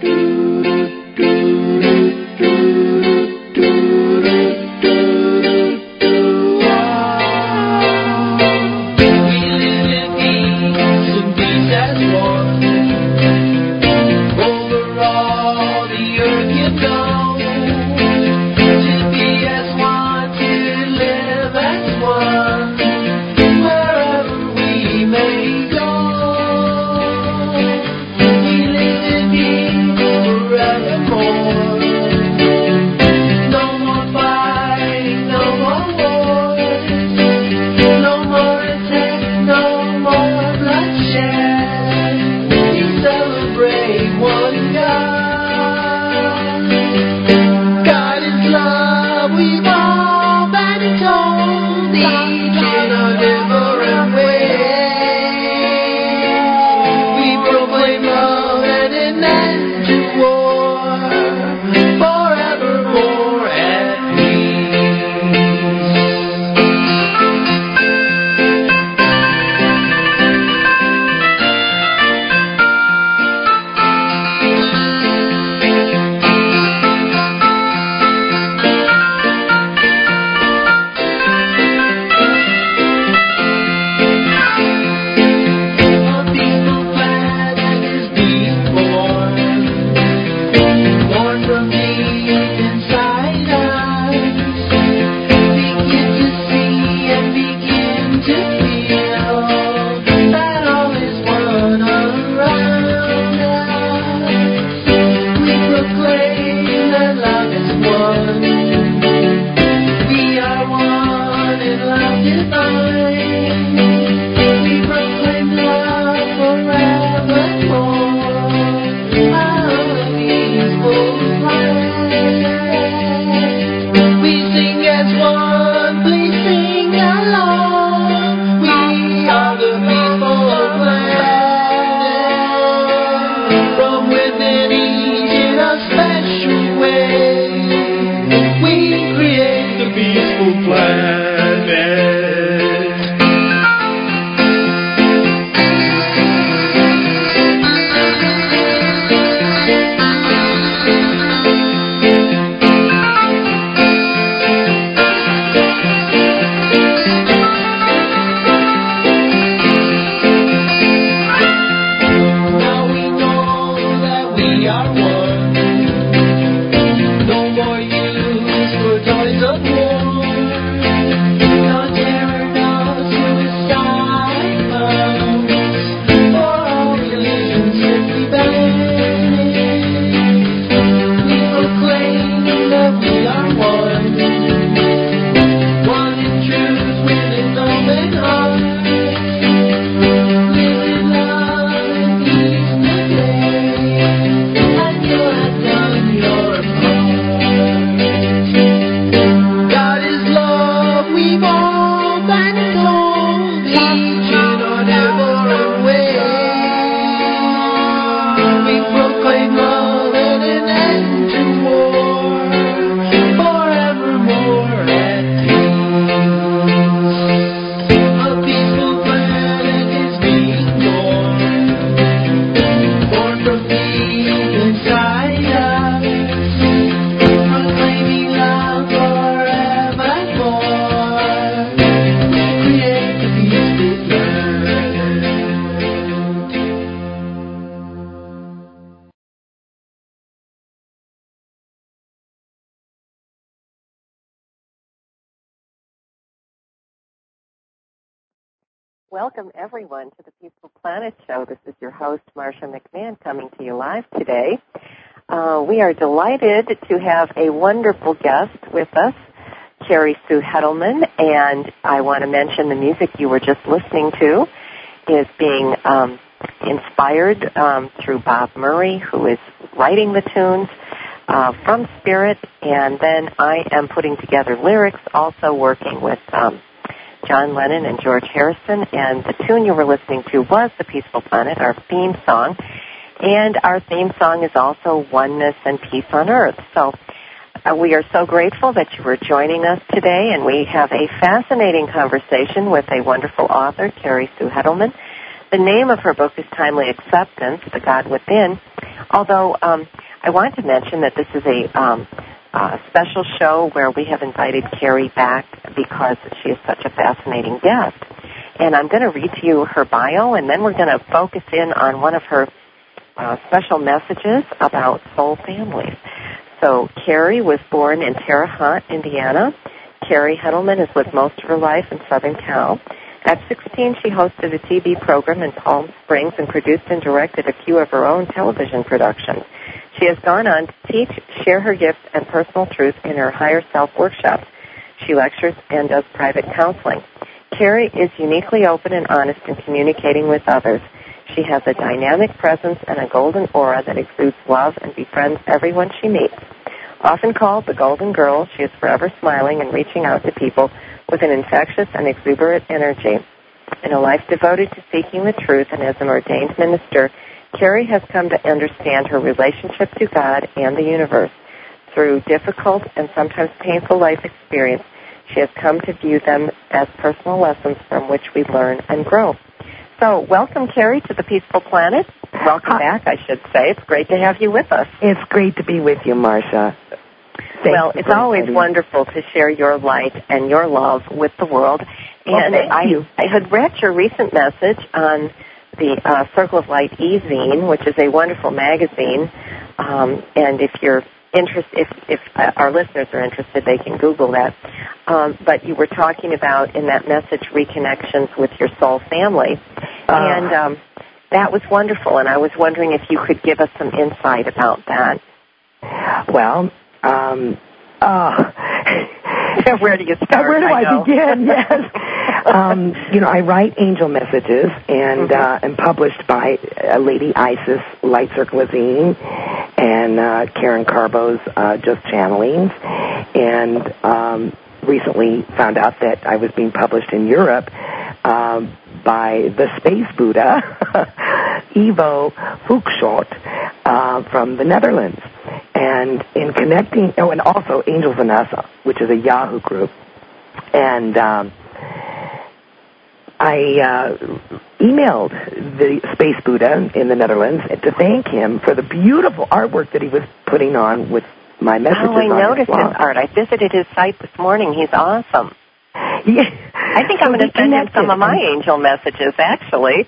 Welcome, everyone, to the Peaceful Planet Show. This is your host, Marsha McMahon, coming to you live today. We are delighted to have a wonderful guest with us, Carrie Sue Heddleman, and I want to mention the music you were just listening to is being inspired through Bob Murray, who is writing the tunes from Spirit, and then I am putting together lyrics, also working with John Lennon and George Harrison, and the tune you were listening to was The Peaceful Planet, our theme song, and our theme song is also Oneness and Peace on Earth. So we are so grateful that you were joining us today, and we have a fascinating conversation with a wonderful author, Carrie Sue Heddleman. The name of her book is Timely Acceptance, The God Within, Although I want to mention that this is a special show where we have invited Carrie back because she is such a fascinating guest. And I'm going to read to you her bio, and then we're going to focus in on one of her special messages about soul families. So Carrie was born in Terre Haute, Indiana. Carrie Heddleman has lived most of her life in Southern Cal. At 16, she hosted a TV program in Palm Springs and produced and directed a few of her own television productions. She has gone on to teach, share her gifts and personal truth in her Higher Self workshops. She lectures and does private counseling. Carrie is uniquely open and honest in communicating with others. She has a dynamic presence and a golden aura that exudes love and befriends everyone she meets. Often called the Golden Girl, she is forever smiling and reaching out to people with an infectious and exuberant energy. In a life devoted to seeking the truth and as an ordained minister, Carrie has come to understand her relationship to God and the universe. Through difficult and sometimes painful life experience, she has come to view them as personal lessons from which we learn and grow. So welcome, Carrie, to the Peaceful Planet. Welcome back, I should say. It's great to have you with us. It's great to be with you, Marcia. Well, it's always wonderful to share your light and your love with the world. And I had read your recent message on the Circle of Light e-zine, which is a wonderful magazine. And if you're interested, if our listeners are interested, they can Google that. But you were talking about in that message reconnections with your soul family, and that was wonderful. And I was wondering if you could give us some insight about that. Well. Where do you start? Where do I begin? Yes. I write angel messages and am published by Lady Isis, Light Circle Zine, and Karen Carbo's Just Channelings, and recently found out that I was being published in Europe by the Space Buddha, Ivo Hoekschot, from the Netherlands. And in connecting, and also Angels and Us, which is a Yahoo group, and I emailed the Space Buddha in the Netherlands to thank him for the beautiful artwork that he was putting on with my messages. Oh, I noticed his art. I visited his site this morning. He's awesome. Yeah. I think I'm going to send him some of my angel messages, actually.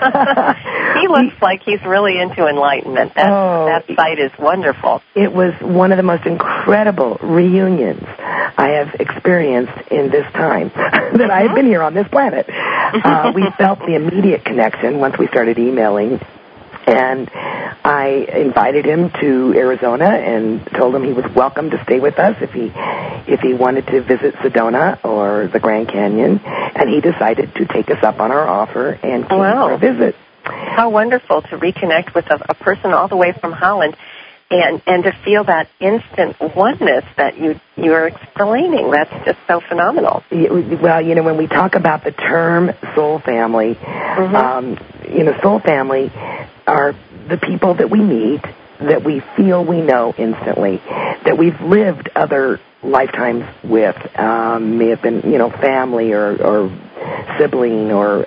He looks like he's really into enlightenment. That site is wonderful. It was one of the most incredible reunions I have experienced in this time that I have been here on this planet. We felt the immediate connection once we started emailing. And I invited him to Arizona and told him he was welcome to stay with us if he wanted to visit Sedona or the Grand Canyon. And he decided to take us up on our offer and came for a visit. How wonderful to reconnect with a person all the way from Holland and to feel that instant oneness that you're explaining. That's just so phenomenal. Well, when we talk about the term soul family, soul family are the people that we meet, that we feel we know instantly, that we've lived other lifetimes with, may have been, family or sibling or,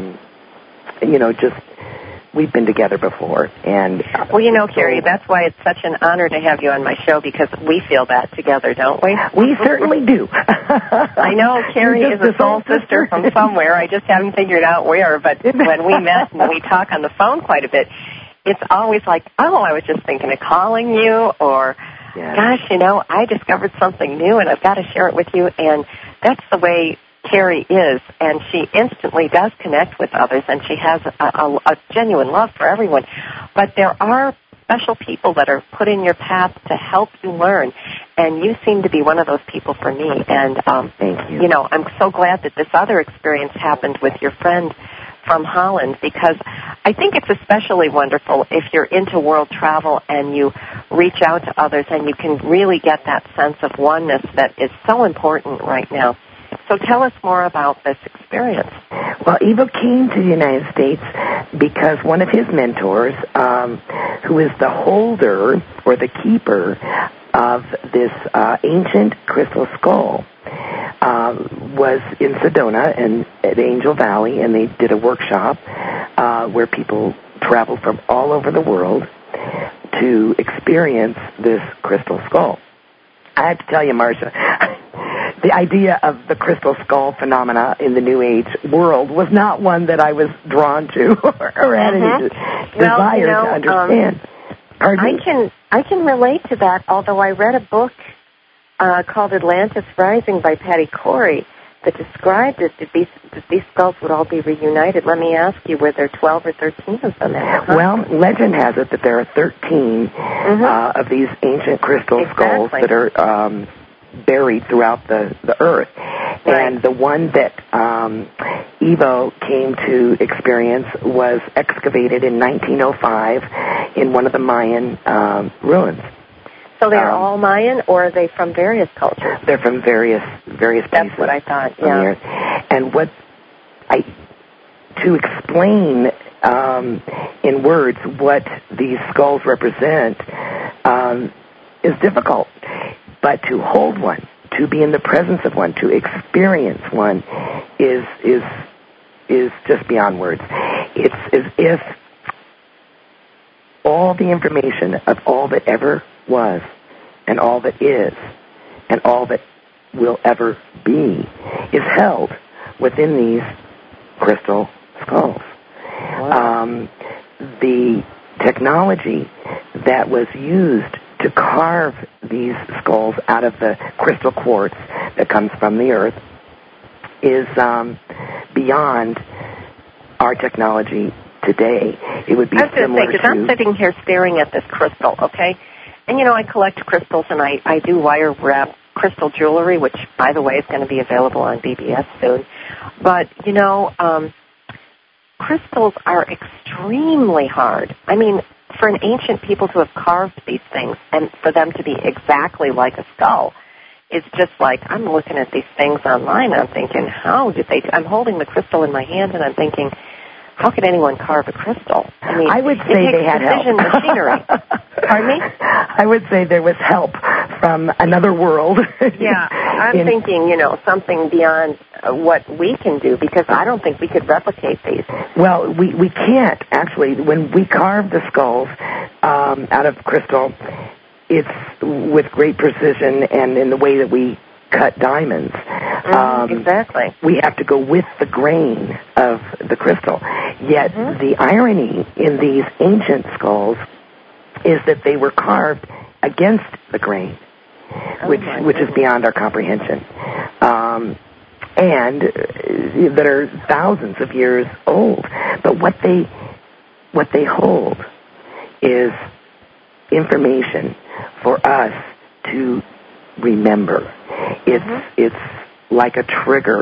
just we've been together before. And well, Carrie, that's why it's such an honor to have you on my show, because we feel that together, don't we? We certainly do. I know Carrie is a soul sister from somewhere. I just haven't figured out where, but when we met and we talk on the phone quite a bit, it's always like, I was just thinking of calling you, or, gosh, I discovered something new and I've got to share it with you. And that's the way Carrie is, and she instantly does connect with others, and she has a genuine love for everyone. But there are special people that are put in your path to help you learn, and you seem to be one of those people for me. And, thank you. I'm so glad that this other experience happened with your friend from Holland, because I think it's especially wonderful if you're into world travel and you reach out to others and you can really get that sense of oneness that is so important right now. So tell us more about this experience. Well, Ivo came to the United States because one of his mentors, who is the holder or the keeper of this ancient crystal skull, was in Sedona and at Angel Valley, and they did a workshop where people traveled from all over the world to experience this crystal skull. I have to tell you, Marcia, the idea of the crystal skull phenomena in the New Age world was not one that I was drawn to or had any desire to understand. I can relate to that, although I read a book called Atlantis Rising by Patty Corey that described it, that these skulls would all be reunited. Let me ask you, were there 12 or 13 of them? Well, legend has it that there are 13 of these ancient crystal skulls that are buried throughout the earth. Right. And the one that Evo came to experience was excavated in 1905 in one of the Mayan ruins. So they're all Mayan, or are they from various cultures? They're from various places. That's what I thought, yeah. And to explain in words what these skulls represent is difficult. But to hold one, to be in the presence of one, to experience one is just beyond words. It's as if all the information of all that ever was and all that is and all that will ever be is held within these crystal skulls. Wow. The technology that was used to carve these skulls out of the crystal quartz that comes from the earth is beyond our technology today. It would be similar because I'm sitting here staring at this crystal, okay? And, I collect crystals, and I do wire wrap crystal jewelry, which, by the way, is going to be available on BBS soon. But, crystals are extremely hard. I mean, for an ancient people to have carved these things and for them to be exactly like a skull, it's just like, I'm looking at these things online, and I'm thinking, how did they I'm holding the crystal in my hand, and I'm thinking, how could anyone carve a crystal? I mean, I would say they had help. Machinery. Pardon me? I would say there was help from another world. Yeah, I'm thinking, something beyond what we can do, because I don't think we could replicate these. Well, we can't, actually. When we carve the skulls out of crystal, it's with great precision and in the way that we cut diamonds. Exactly. We have to go with the grain of the crystal. Yet the irony in these ancient skulls is that they were carved against the grain, which is beyond our comprehension, and that are thousands of years old. But what they hold is information for us to remember. It's like a trigger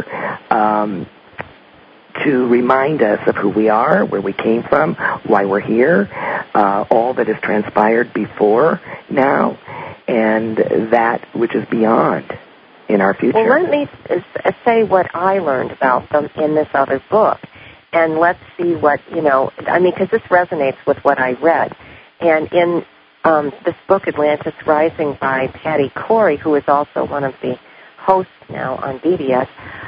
to remind us of who we are, where we came from, why we're here, all that has transpired before now, and that which is beyond in our future. Well, let me say what I learned about them in this other book, and let's see what, because this resonates with what I read. And in this book, Atlantis Rising by Patty Corey, who is also one of the hosts now on BBS,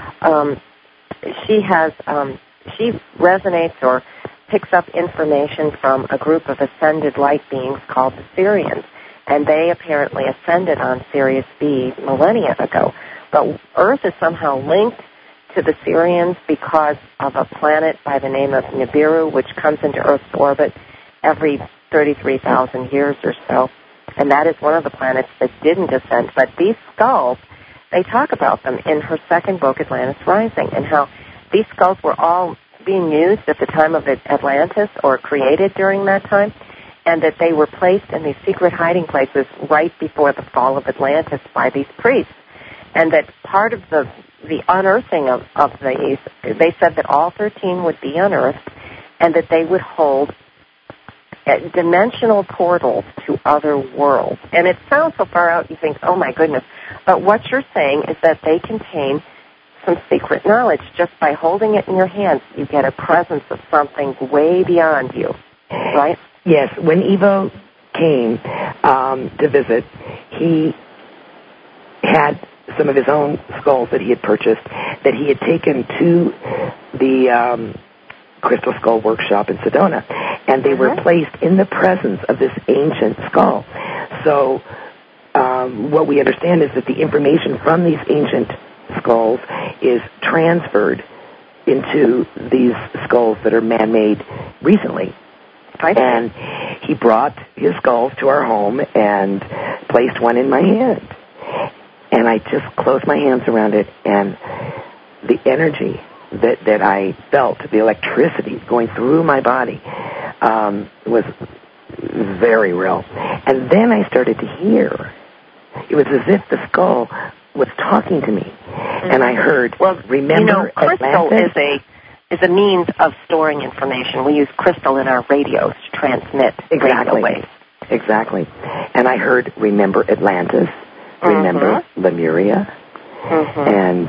she resonates or picks up information from a group of ascended light beings called the Sirians, and they apparently ascended on Sirius B millennia ago. But Earth is somehow linked to the Sirians because of a planet by the name of Nibiru, which comes into Earth's orbit every 33,000 years or so, and that is one of the planets that didn't ascend. But these skulls, they talk about them in her second book, Atlantis Rising, and how these skulls were all being used at the time of Atlantis or created during that time, and that they were placed in these secret hiding places right before the fall of Atlantis by these priests. And that part of the unearthing of these, they said that all 13 would be unearthed, and that they would hold dimensional portals to other worlds. And it sounds so far out, you think, oh my goodness. But what you're saying is that they contain some secret knowledge. Just by holding it in your hands, you get a presence of something way beyond you, right? Yes. When Evo came to visit, he had some of his own skulls that he had purchased, that he had taken to the Crystal Skull Workshop in Sedona, and they were placed in the presence of this ancient skull. So what we understand is that the information from these ancient skulls is transferred into these skulls that are man-made recently. And he brought his skulls to our home and placed one in my hand. And I just closed my hands around it, and the energy that I felt, the electricity going through my body, was very real. And then I started to hear. It was as if the skull was talking to me. And I heard, remember crystal Atlantis? is a means of storing information. We use crystal in our radios to transmit radio waves. Exactly. And I heard, remember Atlantis, remember Lemuria. And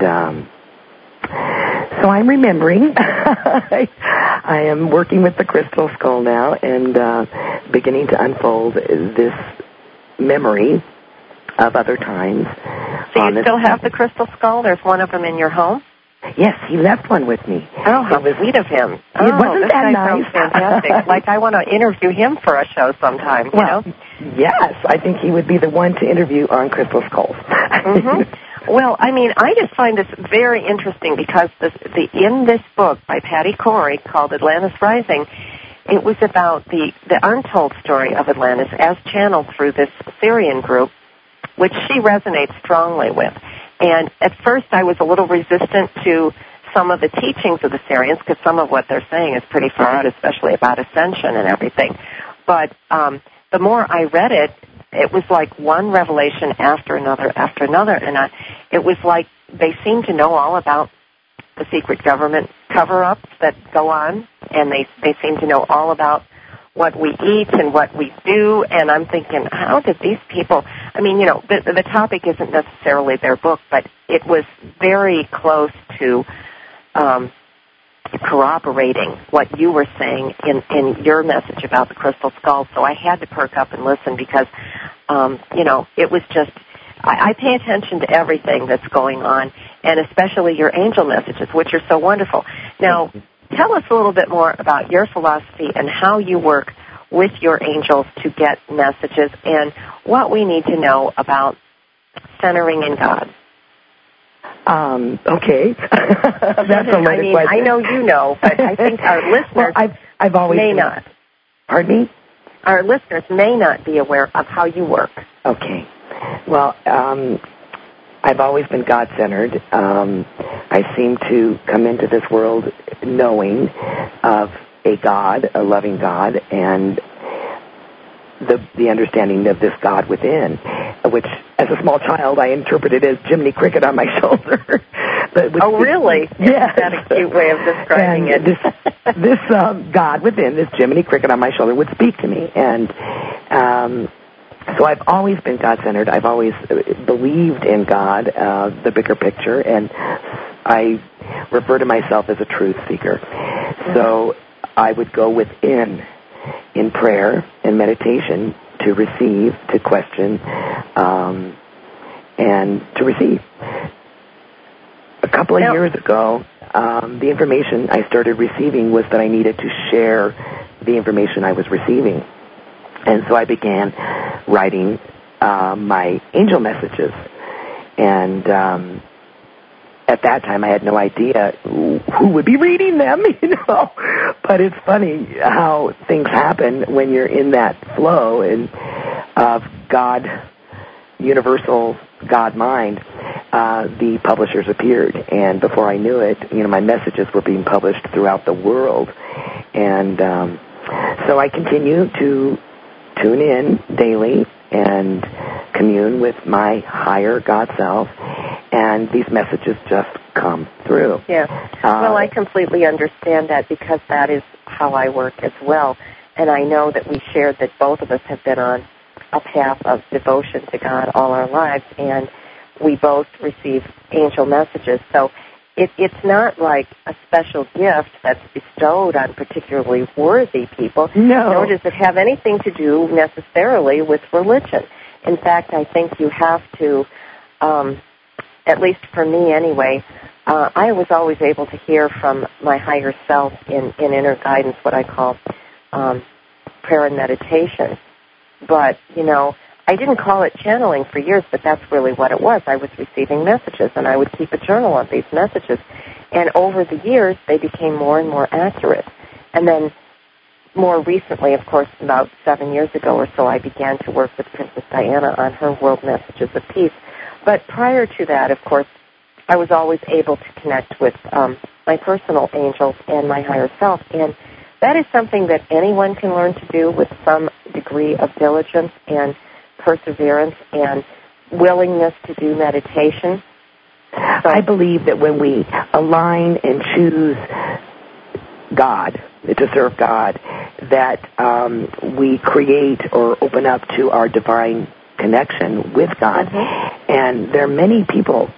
so I'm remembering. I am working with the crystal skull now and beginning to unfold this memory of other times. So you still have the crystal skull? There's one of them in your home? Yes, he left one with me. Oh, how sweet of him. Wasn't that nice? Sounds fantastic. Like, I want to interview him for a show sometime, you know? Yes, I think he would be the one to interview on Crystal Skulls. Well, I mean, I just find this very interesting because in this book by Patty Corey called Atlantis Rising, it was about the untold story of Atlantis as channeled through this Syrian group, which she resonates strongly with. And at first I was a little resistant to some of the teachings of the Syrians because some of what they're saying is pretty far out, especially about ascension and everything. But the more I read it, it was like one revelation after another, and it was like they seemed to know all about the secret government cover-ups that go on, and they seem to know all about what we eat and what we do, and I'm thinking, how did these people, I mean, you know, the topic isn't necessarily their book, but it was very close to corroborating what you were saying in your message about the crystal skull, so I had to perk up and listen because, you know, it was just, I pay attention to everything that's going on, and especially your angel messages, which are so wonderful. Now, tell us a little bit more about your philosophy and how you work with your angels to get messages and what we need to know about centering in God. Okay. That's a loaded question. I know you know, but I think our listeners I've always may not. Pardon me? Our listeners may not be aware of how you work. Okay. Well, I've always been God-centered. I seem to come into this world knowing of a God, a loving God, and the understanding of this God within, which, as a small child, I interpreted as Jiminy Cricket on my shoulder. Oh, really? Yes. Is that a cute way of describing it? This God within, this Jiminy Cricket on my shoulder, would speak to me, and so I've always been God-centered. I've always believed in God, the bigger picture, and I refer to myself as a truth seeker. So I would go within in prayer and meditation to receive, to question, and to receive. A couple of years ago, the information I started receiving was that I needed to share the information I was receiving. And so I began writing my angel messages. And at that time, I had no idea who would be reading them, you know. But it's funny how things happen when you're in that flow of God, universal God mind. The publishers appeared, and before I knew it, you know, my messages were being published throughout the world. And so I continue to tune in daily and commune with my higher God self, and these messages just come through. Yeah. Well, I completely understand that because that is how I work as well. And I know that we shared that both of us have been on a path of devotion to God all our lives, and we both receive angel messages. So it's not like a special gift that's bestowed on particularly worthy people. No. Nor does it have anything to do necessarily with religion. In fact, I think you have to, at least for me anyway, I was always able to hear from my higher self in inner guidance, what I call prayer and meditation. But, I didn't call it channeling for years, but that's really what it was. I was receiving messages, and I would keep a journal of these messages. And over the years, they became more and more accurate. And then more recently, of course, about 7 years ago or so, I began to work with Princess Diana on her World Messages of Peace. But prior to that, of course, I was always able to connect with my personal angels and my higher self. And that is something that anyone can learn to do with some degree of diligence and perseverance and willingness to do meditation. So I believe that when we align and choose God, to serve God, that we create or open up to our divine connection with God. Mm-hmm. And there are many people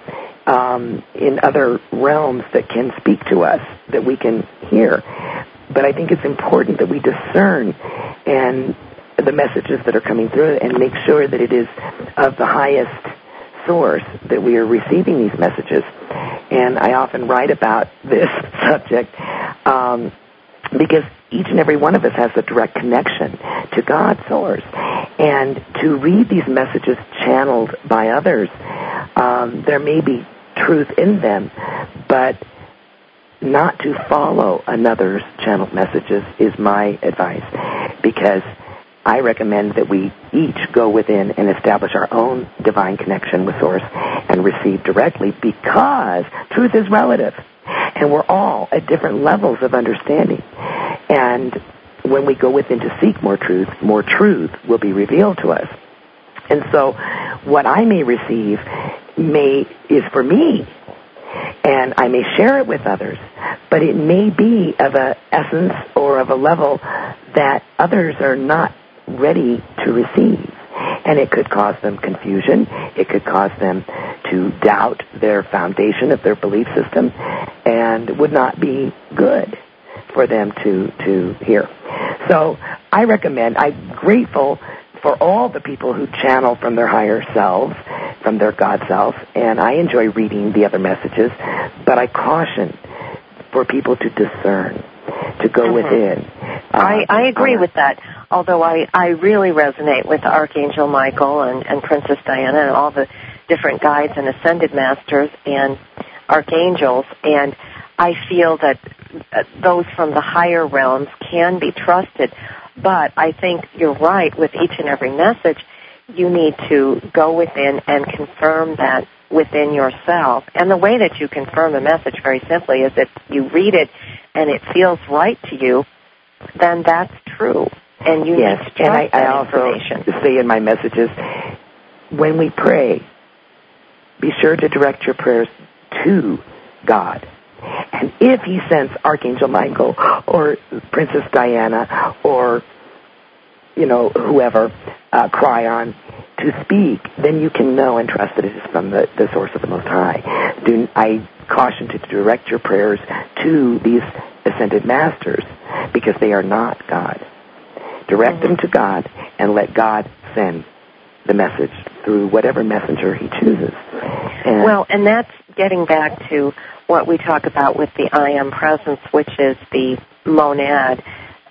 in other realms that can speak to us that we can hear. But I think it's important that we discern and the messages that are coming through and make sure that it is of the highest source that we are receiving these messages. And I often write about this subject because each and every one of us has a direct connection to God's source. And to read these messages channeled by others, there may be truth in them, but not to follow another's channeled messages is my advice, because I recommend that we each go within and establish our own divine connection with Source and receive directly, because truth is relative, and we're all at different levels of understanding. And when we go within to seek more truth will be revealed to us. And so what I may receive is for me, and I may share it with others, but it may be of an essence or of a level that others are not ready to receive. And it could cause them confusion. It could cause them to doubt their foundation of their belief system, and would not be good for them to hear. So I'm grateful for all the people who channel from their higher selves, from their God self, and I enjoy reading the other messages, but I caution for people to discern, to go within. I agree with that, although I really resonate with Archangel Michael and Princess Diana and all the different guides and ascended masters and archangels, and I feel that those from the higher realms can be trusted. But I think you're right, with each and every message, you need to go within and confirm that within yourself. And the way that you confirm a message, very simply, is if you read it and it feels right to you, then that's true. And you need to trust that information. I also say in my messages, when we pray, be sure to direct your prayers to God. And if he sends Archangel Michael or Princess Diana or, whoever, Cryon, to speak, then you can know and trust that it is from the source of the Most High. I caution to direct your prayers to these ascended masters, because they are not God. Direct them to God and let God send the message through whatever messenger he chooses. And that's getting back to what we talk about with the I Am Presence, which is the monadic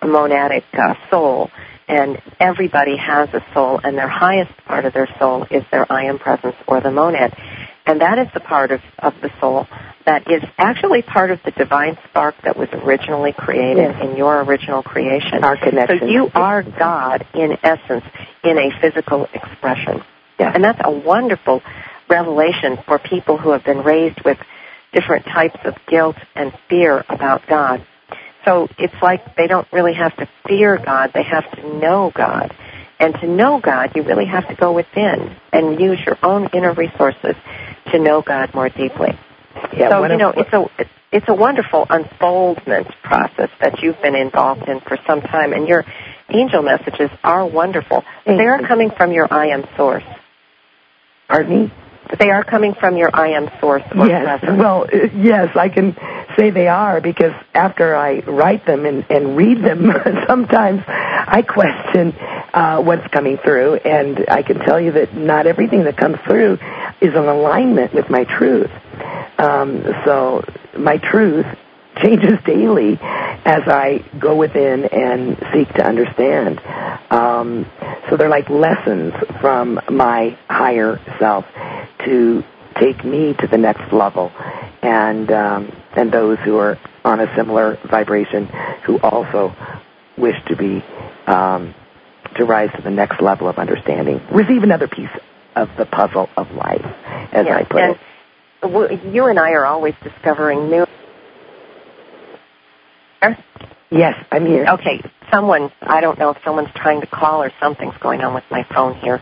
soul. And everybody has a soul, and their highest part of their soul is their I Am Presence, or the monad. And that is the part of the soul that is actually part of the divine spark that was originally created in your original creation. Our connection. So you are God in essence, in a physical expression. Yes. And that's a wonderful revelation for people who have been raised with different types of guilt and fear about God. So it's like they don't really have to fear God, they have to know God. And to know God, you really have to go within and use your own inner resources to know God more deeply. Yeah, so, it's a wonderful unfoldment process that you've been involved in for some time, and your angel messages are wonderful. They are coming from your I Am source. Pardon me? They are coming from your I Am source. Yes, yes, I can say they are, because after I write them and read them, sometimes I question what's coming through, and I can tell you that not everything that comes through is in alignment with my truth. So my truth changes daily as I go within and seek to understand. So they're like lessons from my higher self to take me to the next level, and those who are on a similar vibration who also wish to be to rise to the next level of understanding, receive another piece of the puzzle of life, as I put it. You and I are always discovering new. Yes, I'm here. Okay, I don't know if someone's trying to call or something's going on with my phone here.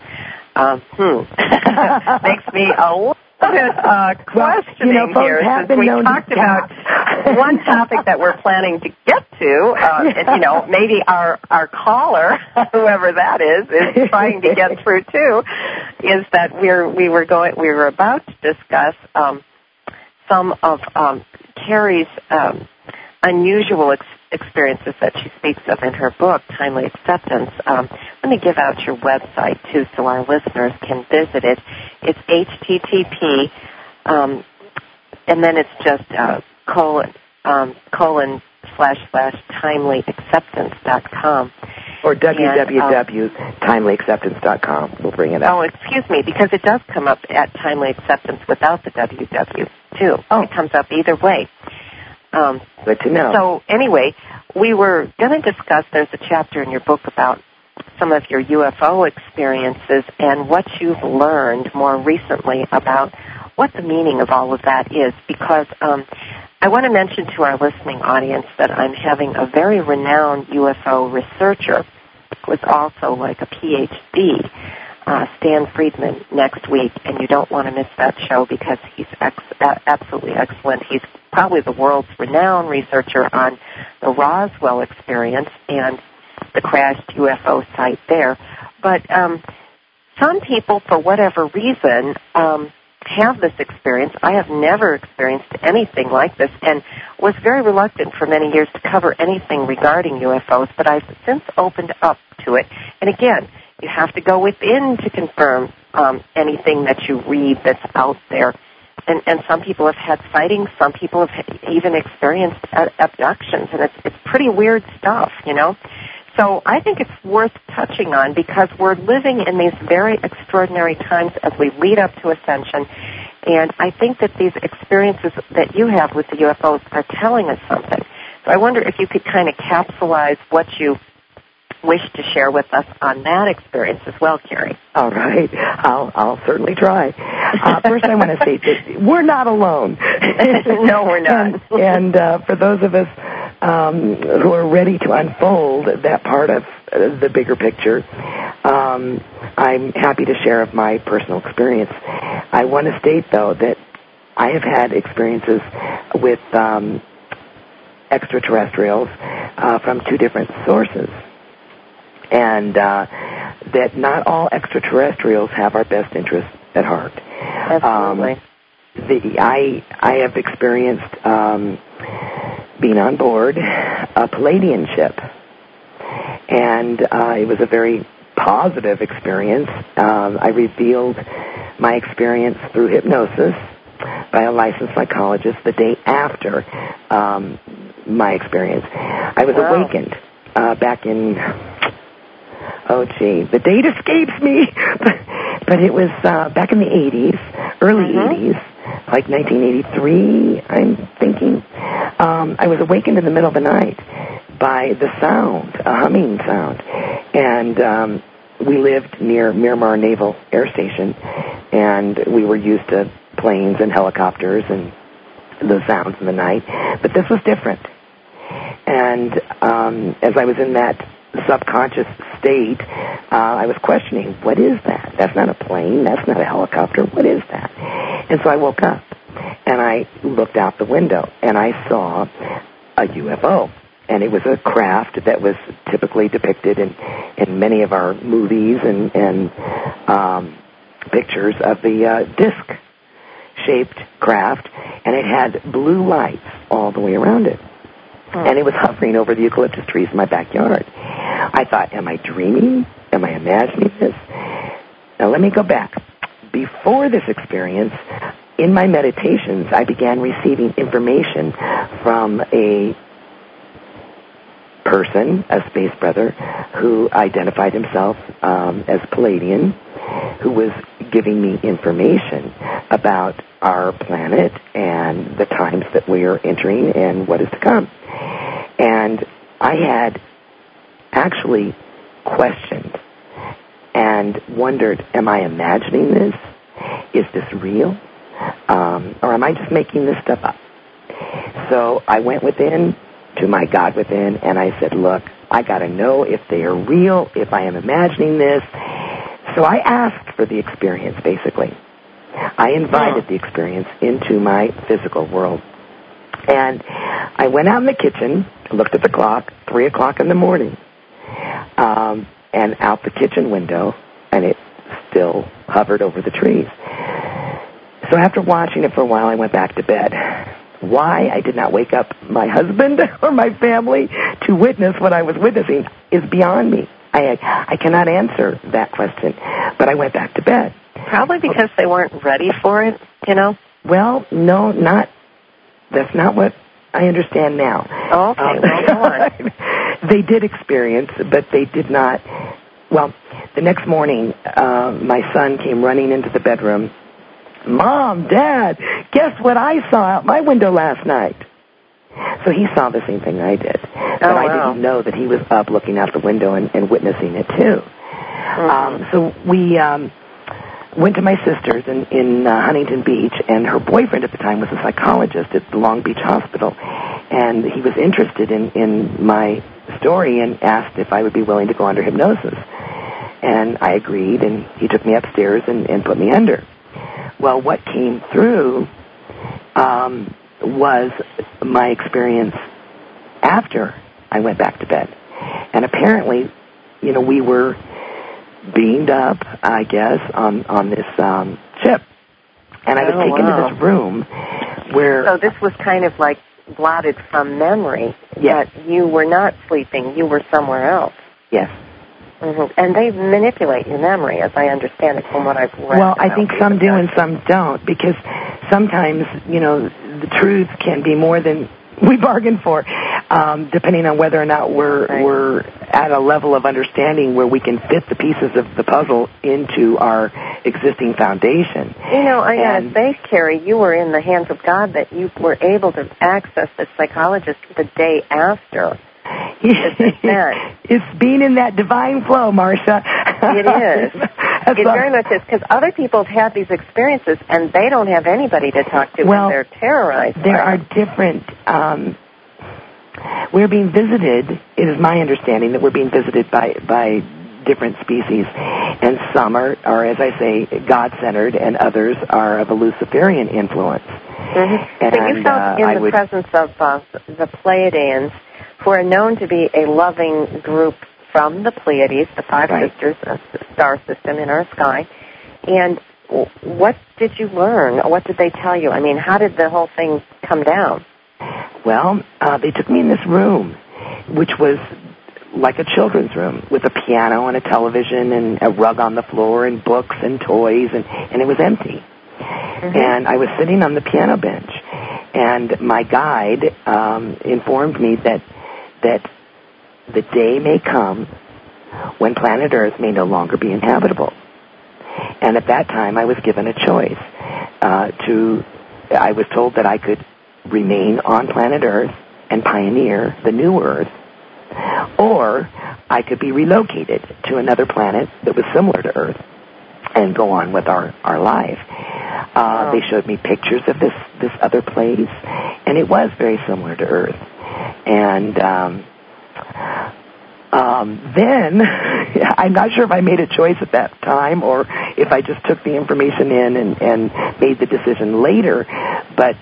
Makes me a little bit questioning here, since we talked about one topic that we're planning to get to. Maybe our caller, whoever that is trying to get through too. Is that we were about to discuss some of Carrie's unusual experiences that she speaks of in her book, Timely Acceptance. Let me give out your website, too, so our listeners can visit it. It's http, and then it's just //timelyacceptance.com. Or www.timelyacceptance.com. We'll bring it up. Oh, excuse me, because it does come up at Timely Acceptance without the www, too. Oh. It comes up either way. Good to know. So anyway, we were going to discuss, there's a chapter in your book about some of your UFO experiences and what you've learned more recently about what the meaning of all of that is, because I want to mention to our listening audience that I'm having a very renowned UFO researcher who is also like a PhD, Stan Friedman, next week, and you don't want to miss that show because he's absolutely excellent. He's probably the world's renowned researcher on the Roswell experience and the crashed UFO site there. But some people, for whatever reason, have this experience. I have never experienced anything like this and was very reluctant for many years to cover anything regarding UFOs, but I've since opened up to it. And again, you have to go within to confirm anything that you read that's out there. And some people have had sightings. Some people have even experienced abductions, and it's pretty weird stuff, So I think it's worth touching on because we're living in these very extraordinary times as we lead up to Ascension, and I think that these experiences that you have with the UFOs are telling us something. So I wonder if you could kind of capsulize what you wish to share with us on that experience as well, Carrie. All right. I'll certainly try. First, I want to say that we're not alone. No, we're not. And for those of us who are ready to unfold that part of the bigger picture, I'm happy to share of my personal experience. I want to state, though, that I have had experiences with extraterrestrials from two different sources. And that not all extraterrestrials have our best interests at heart. Absolutely. I have experienced being on board a Palladian ship, and it was a very positive experience. I revealed my experience through hypnosis by a licensed psychologist the day after my experience. I was awakened back in... the date escapes me, but it was back in the 80s, early 80s, like 1983, I'm thinking. I was awakened in the middle of the night by the sound, a humming sound, and we lived near Miramar Naval Air Station, and we were used to planes and helicopters and the sounds in the night, but this was different. And as I was in that subconscious state, I was questioning, what is that? That's not a plane. That's not a helicopter. What is that? And so I woke up, and I looked out the window, and I saw a UFO. And it was a craft that was typically depicted in many of our movies and pictures of the disc-shaped craft, and it had blue lights all the way around it. And it was hovering over the eucalyptus trees in my backyard. I thought, am I dreaming? Am I imagining this? Now, let me go back. Before this experience, in my meditations, I began receiving information from a person, a space brother, who identified himself as Palladian, who was giving me information about our planet and the times that we are entering and what is to come. And I had actually questioned and wondered, am I imagining this? Is this real? Or am I just making this stuff up? So I went within to my God within, and I said, look, I got to know if they are real, if I am imagining this. So I asked for the experience, basically. I invited the experience into my physical world. And I went out in the kitchen, looked at the clock, 3 o'clock in the morning, and out the kitchen window, and it still hovered over the trees. So after watching it for a while, I went back to bed. Why I did not wake up my husband or my family to witness what I was witnessing is beyond me. I cannot answer that question, but I went back to bed. Probably because they weren't ready for it, you know? Well, no, that's not what I understand now. Okay, well, go on. They did experience, but they did not. Well, the next morning, my son came running into the bedroom. Mom, Dad, guess what I saw out my window last night? So he saw the same thing I did. But I didn't know that he was up looking out the window and witnessing it too. So we went to my sister's in Huntington Beach, and her boyfriend at the time was a psychologist at the Long Beach Hospital. And he was interested in my story and asked if I would be willing to go under hypnosis. And I agreed, and he took me upstairs and put me under. Well, what came through was my experience after I went back to bed. And apparently, you know, we were beamed up, I guess, on this ship. And I was taken to this room where... So this was kind of like blotted from memory. Yes. That you were not sleeping, you were somewhere else. Yes. Mm-hmm. And they manipulate your memory, as I understand it from what I've read. Well, I think some do and some don't, because sometimes, you know, the truth can be more than we bargained for, depending on whether or not we're at a level of understanding where we can fit the pieces of the puzzle into our existing foundation. You know, I got to say, Carrie, you were in the hands of God that you were able to access the psychologist the day after. It's being in that divine flow, Marcia. It is. It very much is, because other people have had these experiences, and they don't have anybody to talk to when they're terrorized. There are different... we're being visited, it is my understanding that we're being visited by different species, and some are, as I say, God-centered, and others are of a Luciferian influence. Mm-hmm. And so you felt in the presence of the Pleiadians, who are known to be a loving group from the Pleiades, the five sisters, a star system in our sky. And what did you learn? What did they tell you? I mean, how did the whole thing come down? Well, they took me in this room, which was like a children's room, with a piano and a television and a rug on the floor and books and toys, and it was empty. Mm-hmm. And I was sitting on the piano bench, and my guide informed me that the day may come when planet Earth may no longer be inhabitable. And at that time, I was given a choice. I was told that I could remain on planet Earth and pioneer the new Earth, or I could be relocated to another planet that was similar to Earth and go on with our life. They showed me pictures of this other place, and it was very similar to Earth. And then, I'm not sure if I made a choice at that time or if I just took the information in and made the decision later, but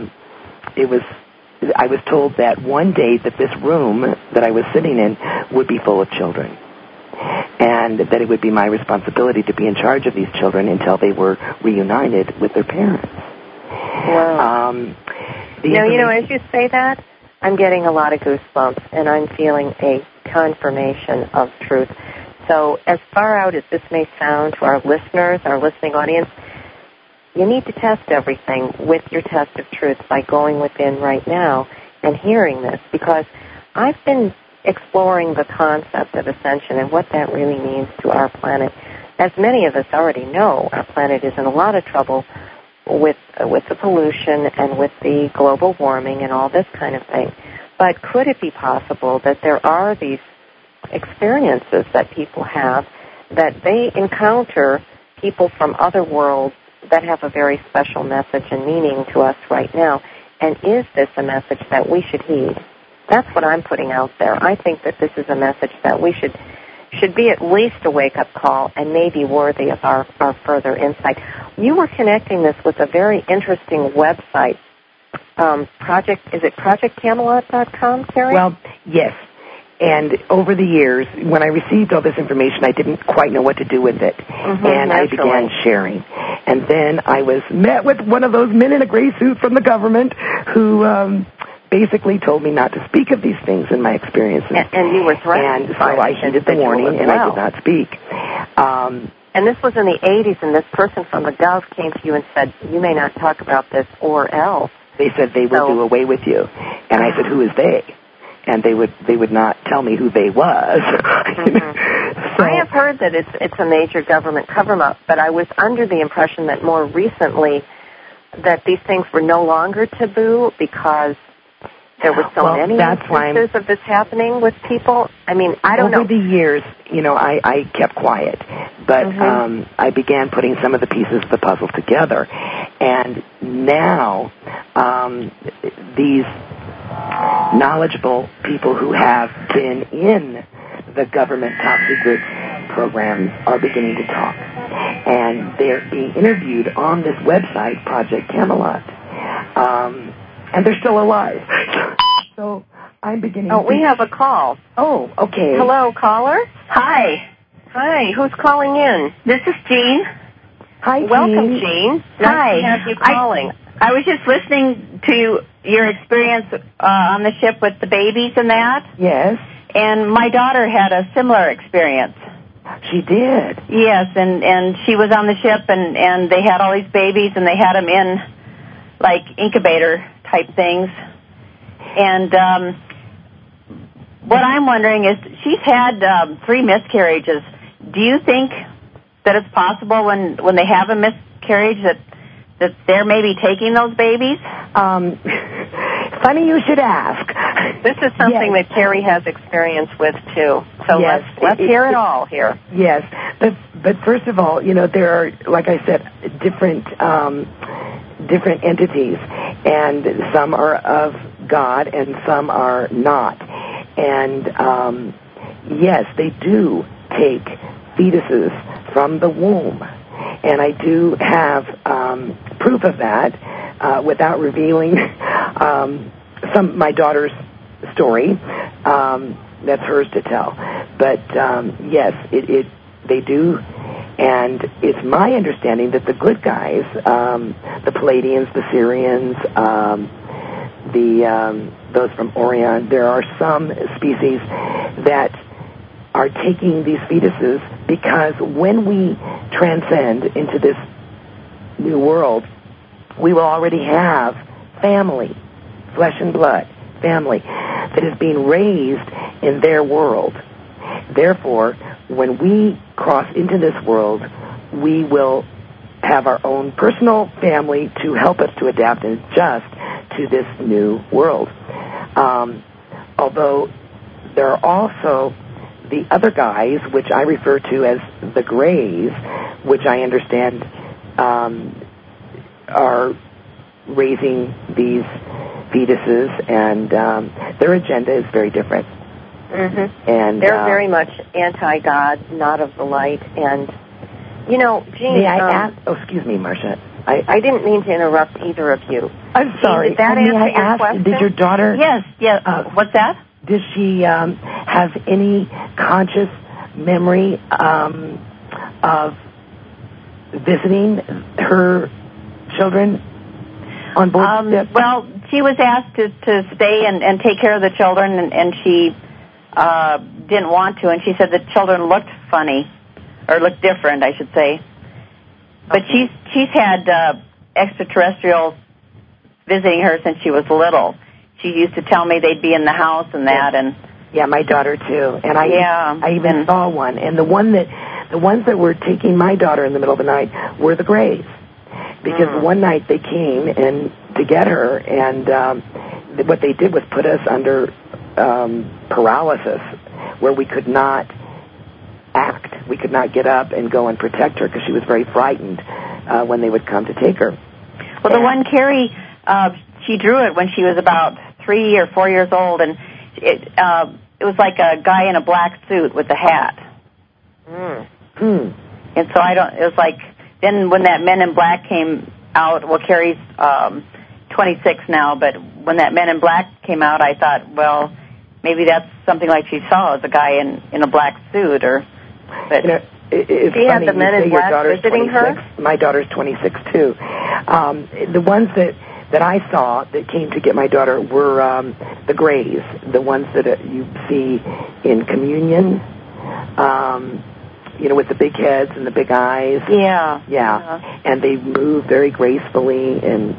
I was told that one day that this room that I was sitting in would be full of children, and that it would be my responsibility to be in charge of these children until they were reunited with their parents. Wow. Now, you know, as you say that, I'm getting a lot of goosebumps, and I'm feeling a confirmation of truth. So as far out as this may sound to our listeners, our listening audience, you need to test everything with your test of truth by going within right now and hearing this, because I've been exploring the concept of ascension and what that really means to our planet. As many of us already know, our planet is in a lot of trouble with the pollution and with the global warming and all this kind of thing. But could it be possible that there are these experiences that people have, that they encounter people from other worlds that have a very special message and meaning to us right now? And is this a message that we should heed? That's what I'm putting out there. I think that this is a message that we should be at least a wake-up call and maybe worthy of our further insight. You were connecting this with a very interesting website. Is it ProjectCamelot.com, Carrie? Well, yes. And over the years, when I received all this information, I didn't quite know what to do with it. And I began sharing. And then I was met with one of those men in a gray suit from the government who basically told me not to speak of these things in my experiences. And you were threatened. And so I heeded the warning, and I did not speak. And this was in the 80s, and this person from the Gov came to you and said, you may not talk about this or else. They said they will do away with you. And I said, who is they? And they would not tell me who they was. So, I have heard that it's a major government cover-up, but I was under the impression that more recently that these things were no longer taboo because there were so many instances of this happening with people. I mean, I don't know. Over the years, I kept quiet, but I began putting some of the pieces of the puzzle together. And now these knowledgeable people who have been in the government top secret programs are beginning to talk. And they're being interviewed on this website, Project Camelot. And they're still alive. So I'm beginning to... Oh, we have a call. Oh, okay. Hello, caller? Hi. Hi, who's calling in? This is Jean. Hi, Jean. Welcome, Jean. Hi. Nice to have you calling. I was just listening to your experience on the ship with the babies and that. Yes. And my daughter had a similar experience. She did? Yes, and she was on the ship, and they had all these babies, and they had them in, like, incubator-type things. And what I'm wondering is, she's had 3 miscarriages. Do you think that it's possible when they have a miscarriage that they're maybe taking those babies? Funny you should ask. This is something that Carrie has experience with, too. So let's hear it all here. Yes. But first of all, there are, like I said, different entities, and some are of God and some are not. And yes, they do take fetuses from the womb. And I do have proof of that without revealing my daughter's story. That's hers to tell. But yes, they do. And it's my understanding that the good guys, the Palladians, the Syrians, those from Orion, there are some species that are taking these fetuses because when we transcend into this new world, we will already have family, flesh and blood, family, that is being raised in their world. Therefore, when we cross into this world, we will have our own personal family to help us to adapt and adjust to this new world. Although there are also the other guys, which I refer to as the Greys, which I understand are raising these fetuses, and their agenda is very different. Mm-hmm. And they're very much anti-God, not of the light. And, Jean... May I ask... Oh, excuse me, Marcia. I didn't mean to interrupt either of you. I'm sorry. Did that answer your question? Did your daughter... Yes. What's that? Does she have any conscious memory of visiting her children on board the ship? Well, she was asked to stay and take care of the children, and she didn't want to, and she said the children looked funny, or looked different, I should say. But she's had extraterrestrials visiting her since she was little. She used to tell me they'd be in the house and that, and yeah, my daughter too. And I even saw one. And the ones that were taking my daughter in the middle of the night were the Greys, because one night they came and to get her, and what they did was put us under paralysis, where we could not act. We could not get up and go and protect her because she was very frightened when they would come to take her. Well, the one Carrie, she drew it when she was about 3 or 4 years old, and it was like a guy in a black suit with a hat. And so it was like, then when that Men in Black came out, well, Carrie's 26 now, but when that Men in Black came out, I thought, well, maybe that's something like she saw as a guy in a black suit, but... It's she funny, had the Men in Black visiting 26. her? My daughter's 26, too. The ones that I saw that came to get my daughter were the Greys, the ones that you see in Communion, with the big heads and the big eyes. Yeah. And they move very gracefully, and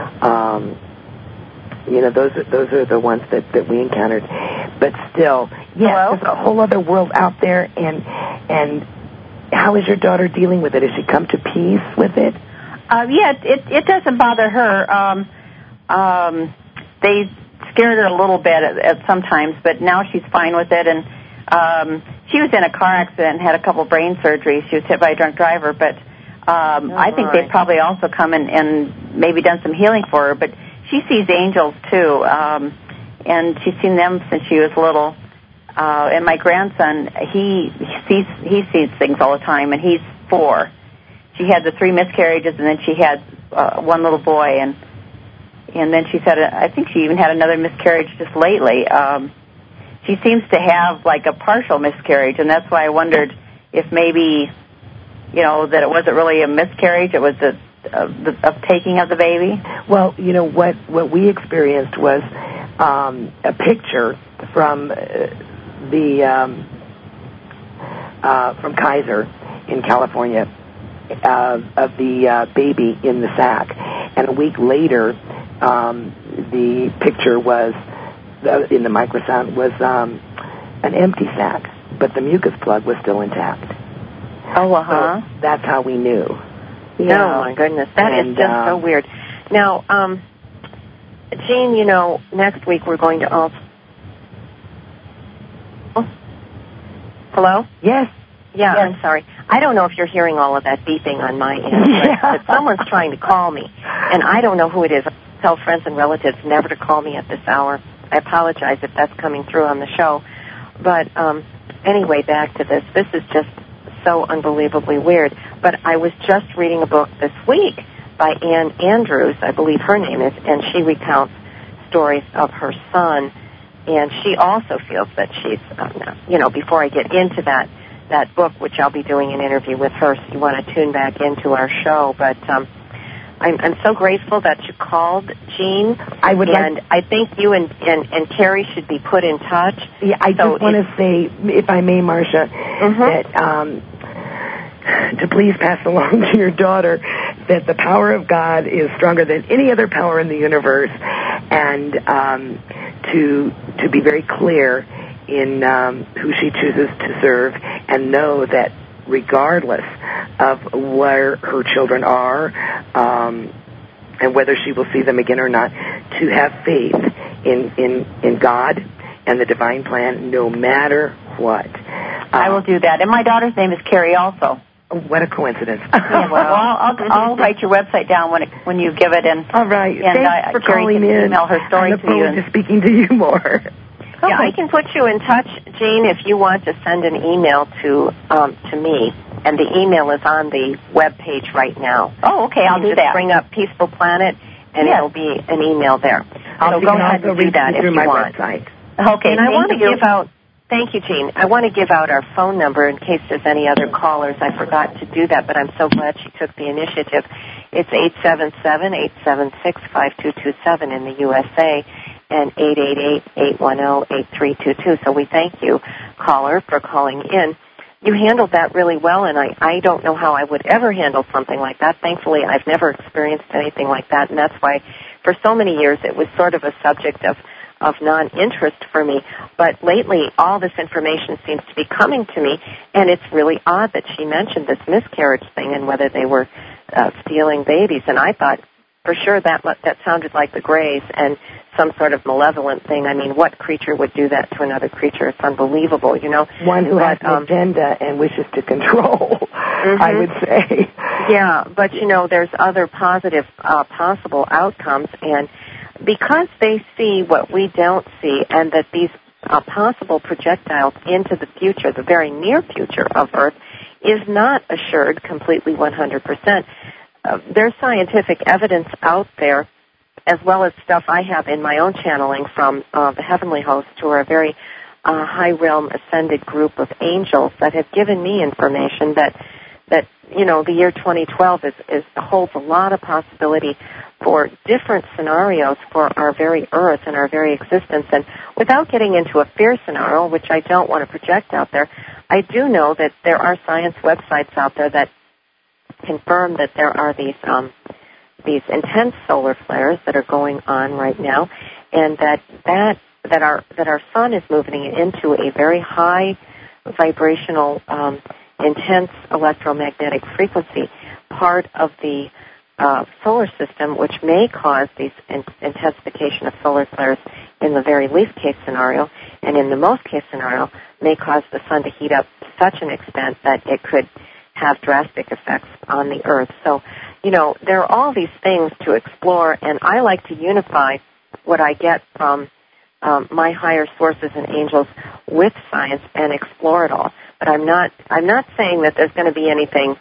those are the ones that we encountered. But still, there's a whole other world out there, and how is your daughter dealing with it? Has she come to peace with it? It doesn't bother her. They scared her a little bit at sometimes, but now she's fine with it. And she was in a car accident and had a couple brain surgeries. She was hit by a drunk driver, but I think they've probably also come and maybe done some healing for her. But she sees angels too, and she's seen them since she was little. And my grandson, he sees things all the time, and he's 4. She had the 3 miscarriages, and then she had one little boy, and then she said, I think she even had another miscarriage just lately. She seems to have like a partial miscarriage, and that's why I wondered if maybe, that it wasn't really a miscarriage, it was a taking of the baby. Well, what we experienced was a picture from from Kaiser in California of the baby in the sac, and a week later the picture was in the microsound was an empty sac, but the mucus plug was still intact. So that's how we knew. Oh my goodness, that is just so weird. Now, Jean, next week we're going to also... Hello? Yes. Yeah, I'm sorry. I don't know if you're hearing all of that beeping on my end, but someone's trying to call me, and I don't know who it is. I tell friends and relatives never to call me at this hour. I apologize if that's coming through on the show. But anyway, back to this. This is just so unbelievably weird. But I was just reading a book this week by Ann Andrews, I believe her name is, and she recounts stories of her son, and she also feels that she's, before I get into that book, which I'll be doing an interview with her, so you want to tune back into our show. But I'm so grateful that you called, Jean. I think you and Carrie should be put in touch. Yeah, I just want to say, if I may, Marcia, that to please pass along to your daughter that the power of God is stronger than any other power in the universe, and to be very clear in who she chooses to serve, and know that regardless of where her children are and whether she will see them again or not, to have faith in God and the divine plan no matter what. I will do that. And my daughter's name is Carrie also. What a coincidence. Yeah, well, I'll write your website down when you give it. And all right. And, thanks for Carrie calling can in. email her story I look to you. forward to speaking to you more. Yeah, I can put you in touch, Jean, if you want to send an email to me, and the email is on the web page right now. Oh, okay, I'll do just that. Bring up Peaceful Planet, and it'll be an email there. So go ahead and do that if you my want. Website. Okay, and I want to give out. Thank you, Jean. I want to give out our phone number in case there's any other callers. I forgot to do that, but I'm so glad she took the initiative. It's 877-876-5227 in the USA and 888-810-8322. So we thank you, caller, for calling in. you handled that really well, and I don't know how I would ever handle something like that. Thankfully, I've never experienced anything like that, and that's why for so many years it was sort of a subject of non-interest for me. But lately, all this information seems to be coming to me, and it's really odd that she mentioned this miscarriage thing and whether they were stealing babies. And I thought, for sure, that sounded like the Greys and some sort of malevolent thing. I mean, what creature would do that to another creature? It's unbelievable, you know. One who has an agenda and wishes to control, I would say. Yeah, but, you know, there's other positive possible outcomes, and because they see what we don't see, and that these possible projectiles into the future, the very near future of Earth, is not assured completely 100%. There's scientific evidence out there, as well as stuff I have in my own channeling from the heavenly hosts, who are a very high realm ascended group of angels that have given me information that you know, the year 2012 holds a lot of possibility for different scenarios for our very Earth and our very existence. And without getting into a fear scenario, which I don't want to project out there, I do know that there are science websites out there that confirm that there are these intense solar flares that are going on right now, and that our sun is moving into a very high vibrational, intense electromagnetic frequency, part of the solar system, which may cause these intensification of solar flares in the very least case scenario, and in the most case scenario, may cause the sun to heat up to such an extent that it could have drastic effects on the Earth. So, you know, there are all these things to explore, and I like to unify what I get from my higher sources and angels with science and explore it all. But I'm not saying that there's going to be anything,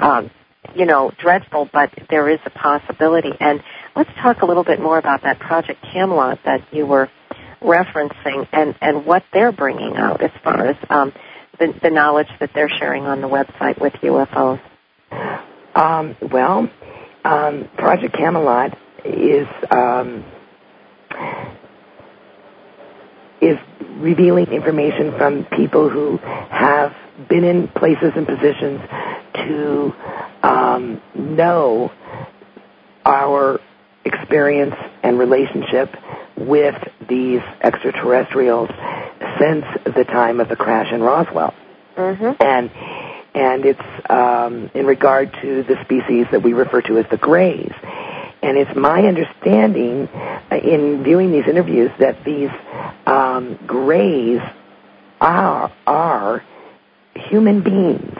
you know, dreadful, but there is a possibility. And let's talk a little bit more about that Project Camelot that you were referencing and what they're bringing out as far as the knowledge that they're sharing on the website with UFOs. Project Camelot is revealing information from people who have been in places and positions to know our experience and relationship with these extraterrestrials since the time of the crash in Roswell. And it's in regard to the species that we refer to as the Greys. And it's my understanding in viewing these interviews that these Greys are human beings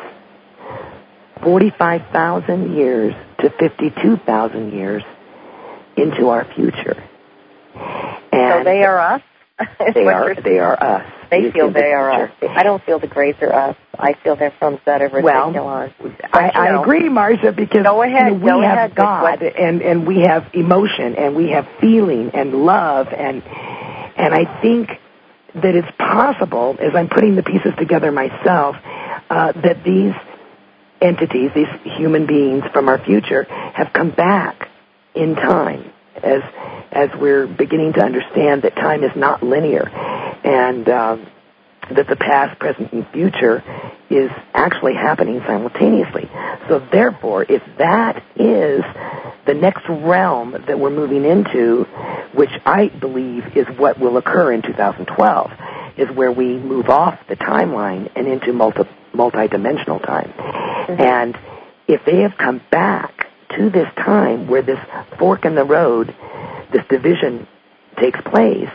45,000 years to 52,000 years into our future. And so they are us? They are us. They feel they are us. I don't feel the Greys are us. I feel they're from Zeta Reticulans. I agree, Marcia, because we have God and we have emotion and we have feeling and love and I think that it's possible, as I'm putting the pieces together myself, that these entities, these human beings from our future, have come back in time as we're beginning to understand that time is not linear and that the past, present, and future is actually happening simultaneously. So therefore, if that is the next realm that we're moving into, which I believe is what will occur in 2012, is where we move off the timeline and into multi-dimensional time. And if they have come back to this time where this fork in the road, this division takes place,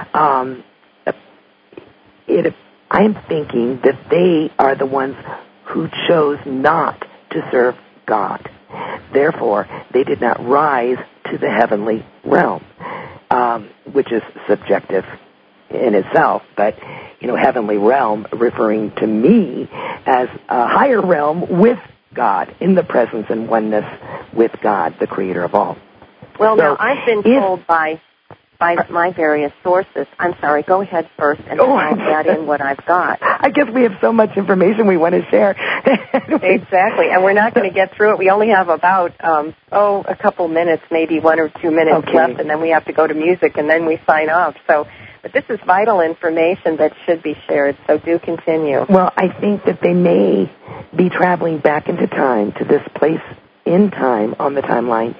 I'm thinking that they are the ones who chose not to serve God. Therefore, they did not rise to the heavenly realm, which is subjective in itself, but, you know, heavenly realm referring to me as a higher realm with God, in the presence and oneness with God, the creator of all. Well, now, I've been told by my various sources. I'm sorry, go ahead first, and then I'll add in what I've got. I guess we have so much information we want to share. Exactly, and we're not going to get through it. We only have about, a couple minutes, maybe 1 or 2 minutes left, and then we have to go to music, and then we sign off. So But this is vital information that should be shared, so do continue. Well, I think that they may be traveling back into time to this place in time on the timeline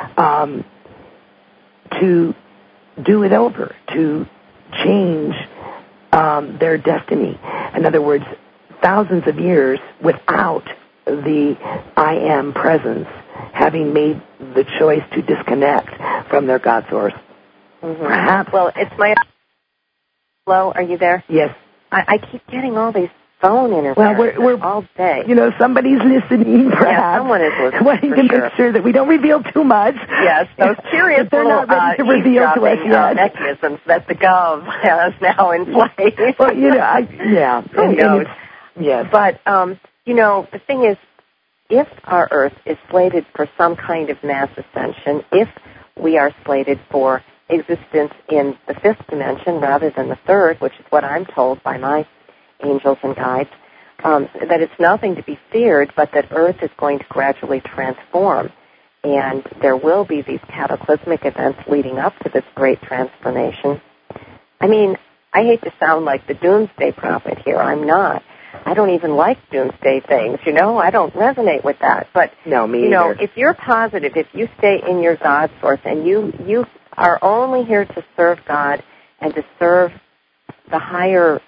to do it over, to change their destiny. In other words, thousands of years without the I Am presence, having made the choice to disconnect from their God source. Mm-hmm. Perhaps. Well, it's my... Hello, are you there? Yes. I keep getting all these phone interferences we're all day. You know, somebody's listening, perhaps. Yeah, someone is listening, wanting to make sure that we don't reveal too much. Yes, those curious they're little not ready to reveal to us yet. mechanisms that the Gov has now in place. Well, you know, Who knows? Yes. But, you know, the thing is, if our Earth is slated for some kind of mass ascension, if we are slated for existence in the fifth dimension rather than the third, which is what I'm told by my angels and guides, that it's nothing to be feared, but that Earth is going to gradually transform. And there will be these cataclysmic events leading up to this great transformation. I mean, I hate to sound like the doomsday prophet here. I'm not. I don't even like doomsday things, you know. I don't resonate with that. But, no, me you know, either. if you're positive, if you stay in your God source and you are only here to serve God and to serve the higher,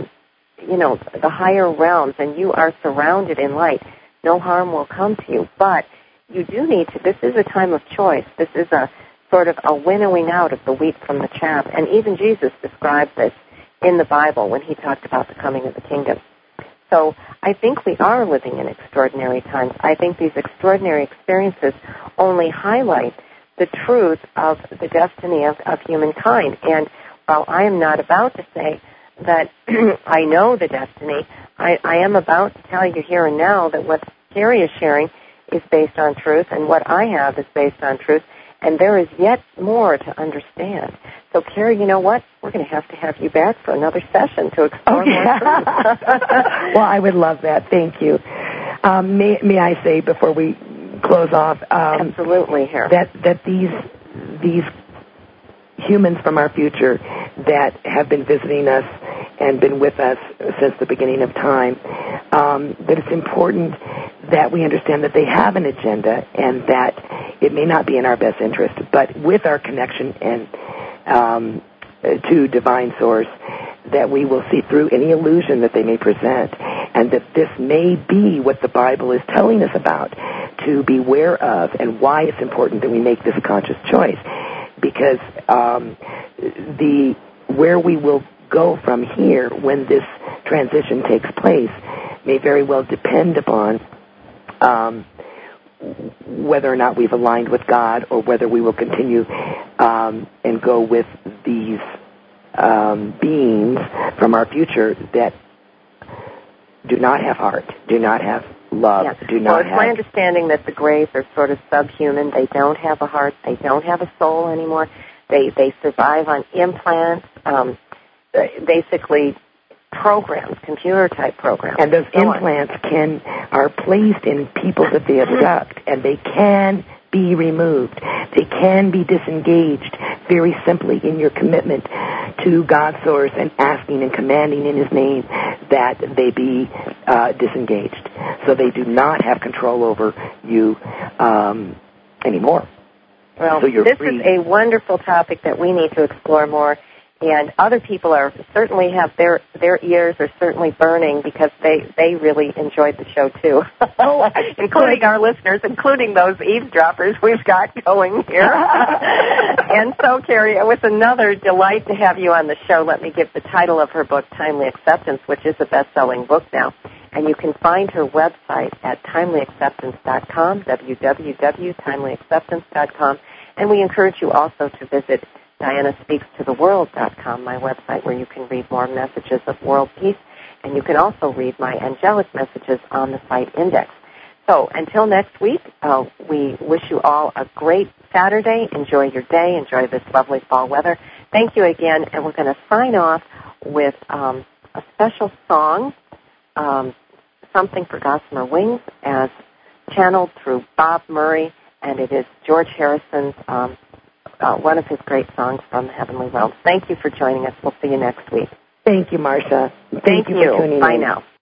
the higher realms, and you are surrounded in light, no harm will come to you. But you do need to, this is a time of choice. This is a sort of a winnowing out of the wheat from the chaff. And even Jesus described this in the Bible when he talked about the coming of the kingdom. So I think we are living in extraordinary times. I think these extraordinary experiences only highlight the truth of the destiny of humankind. And while I am not about to say that I know the destiny, I am about to tell you here and now that what Carrie is sharing is based on truth, and what I have is based on truth, and there is yet more to understand. So, Carrie, you know what? We're going to have you back for another session to explore more truth. Well, I would love that. Thank you. May I say before we close off? Absolutely, here. That these humans from our future that have been visiting us and been with us since the beginning of time, that it's important that we understand that they have an agenda and that it may not be in our best interest, but with our connection and to Divine Source, that we will see through any illusion that they may present, and that this may be what the Bible is telling us about, to beware of, and why it's important that we make this conscious choice. Because where we will go from here when this transition takes place may very well depend upon whether or not we've aligned with God, or whether we will continue and go with these beings from our future that do not have heart, do not have love, do not have... Well, it's my understanding that the Greys are sort of subhuman. They don't have a heart. They don't have a soul anymore. They survive on implants, basically programs, computer-type programs. And those implants are placed in people that they abduct, and they can be removed. They can be disengaged very simply in your commitment to God's source and asking and commanding in His name that they be disengaged. So they do not have control over you anymore. Well, so this free. Is a wonderful topic that we need to explore more. And other people certainly have their ears are certainly burning because they really enjoyed the show too, including our listeners, including those eavesdroppers we've got going here. And so, Carrie, it was another delight to have you on the show. Let me give the title of her book, Timely Acceptance, which is a best-selling book now. And you can find her website at timelyacceptance.com, www.timelyacceptance.com. And we encourage you also to visit DianaSpeaksToTheWorld.com, my website, where you can read more messages of world peace, and you can also read my angelic messages on the site index. So until next week, we wish you all a great Saturday. Enjoy your day. Enjoy this lovely fall weather. Thank you again, and we're going to sign off with a special song, Something for Gossamer Wings, as channeled through Bob Murray, and it is George Harrison's one of his great songs from the Heavenly Realms. Thank you for joining us. We'll see you next week. Thank you, Marcia. Thank you. For tuning in. Bye now.